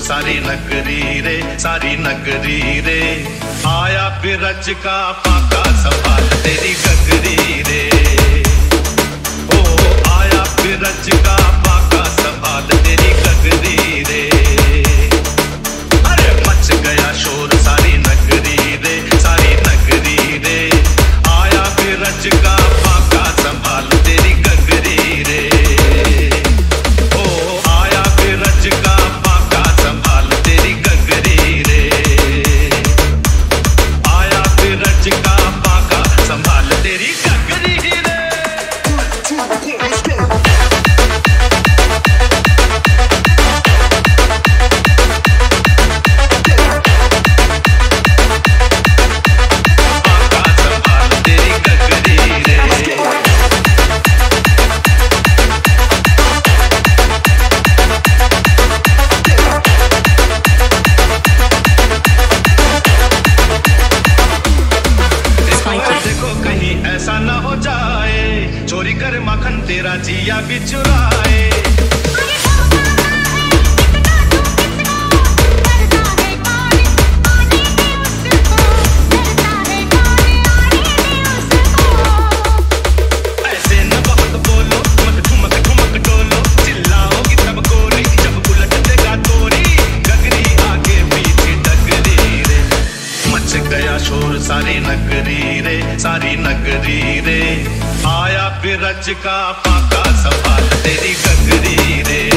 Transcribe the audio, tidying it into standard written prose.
सारी नगरी रे, सारी नगरी रे। आया बिरज का पाका संभाल तेरी गगरी रे। ओ आया बिरज का पाका संभाल तेरी गगरी रे। अरे मच गया शोर सारी नगरी रे, सारी नगरी रे। आया बिरज का पाका संभाल तेरी गगरी रे। ऐसा न हो जाए चोरी कर मक्खन तेरा जिया भी चुराए। ऐसे न बहुत बोलो मत ठुमक ठुमक डोलो, चिल्लाओगी तब गोरी जब उलट देगा तोरी। गगरी आगे पीछे डगरी रे, मच गया शोर सारी नगरी रे, सारी नगरी रे। आया बिरज का पाका संभाल तेरी गगरी रे।